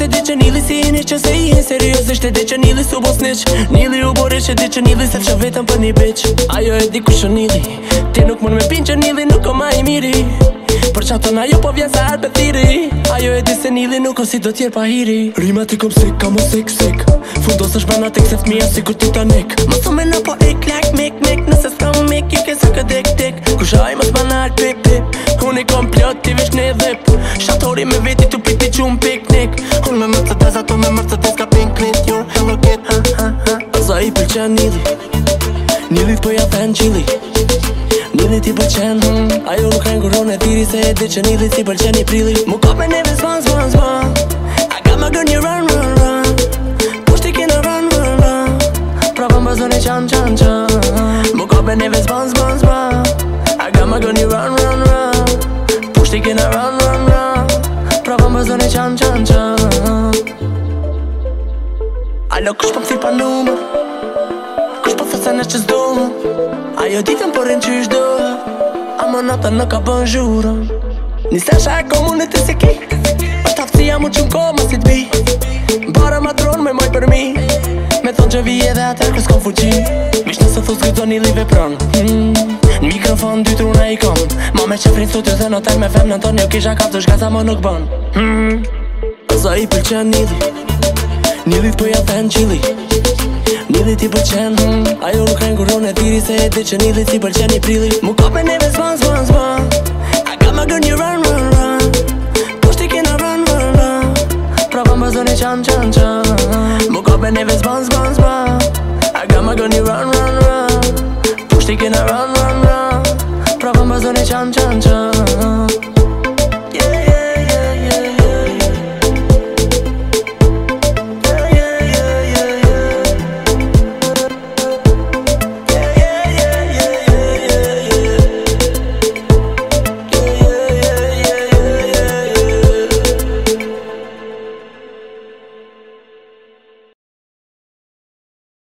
se di që Nili si një që se i hin seriosisht e di që Nili su bo snitch. Nili u bo rich e di që Nili se fsha vetëm për një bitch. Ajo e di ku shë Nili, ti nuk mund me pin që Nili nuk o ma i miri. Për qaton ajo po vjen sa arpe thiri. Ajo e di se Nili nuk o si do tjerë pa hiri. Rima ti kom sik, ka mo sik Fundos është brana tek se fmija si kur Titanic. Mos me në po ik lak mik nëse s'kam mik ju ke suck a dick. Kushaj mos banal pip unë i kom plot ti vesh në dhip. Shatori me veti tu piti qum piknik. Unë me Mercedes ato me Mercedes ka pink clean. You're hello kid Asa i pëlqen Nilit po ja fen qili. Nilit i pëlqen ajo nuk rren kur unë e thiri se e di që Nilit i pëlqen i prilli. Mu kop me neve zban I got my gun you run Pushti kina run Prava më zone qan Mu kop me neve zban I got my gun you run Pushti kina run Prava më zone qan Alo kush po m'thi pa numër Kush po thëse në që s'dohë Ajo ditën po rinë qysh dohë Ama nata në ka bën zhurë Nisa shaj komunit e se ki është aftësia mu që m'ko më si t'bi Bara ma tronë me moj për mi Me thonë që vi edhe atër kës kom fuqi Vish nëse thos këtë Nili vepron Në mikrofon dy truna i kom Ma me qefrin studio dhe noter me fem në tonë Jo kisha kap të shka sa më nuk bën Asa i pëlqen Nilit po ja fen qili. Nilit i pëlqen ajo nuk rren kur unë e thiri se e di që Nilit i pëlqen i prilli. Mu kop me neve zban